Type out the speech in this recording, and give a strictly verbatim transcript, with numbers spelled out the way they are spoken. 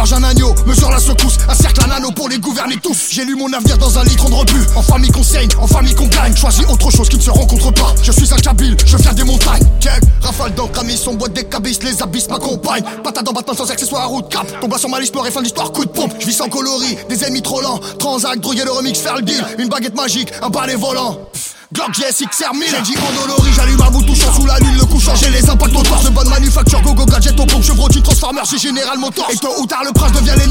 égorge un agneau, mesure la secousse, un cercle, un anneau pour les gouverner tous. J'ai lu mon avenir dans un litron de rebut. En famille qu'on saigne, en famille qu'on gagne. Choisis autre chose qui ne se rencontre pas. Je suis un Kabyle, je viens des montagnes. Check, rafale d'encre, amis, son boîte des cabisses, les abysses m'accompagnent. Patate dans Batman sans accessoires à route cap. Tombe sur ma liste noire et fin de l'histoire, coup de pompe. Je vis sans coloris, des ennemis trop lents. Transac, droguer le remix, faire le deal. Une baguette magique, un balai volant. Glock G S X R mille. J'ai dit endolori, j'allume à bout touchant sous la lune, le coup changé, les impacts au torse. De bonne manufacture, go go gadget au pompe, chevrotine, transformer, c'est Général Motors. Et tôt ou tard le prince devient l'ennemi.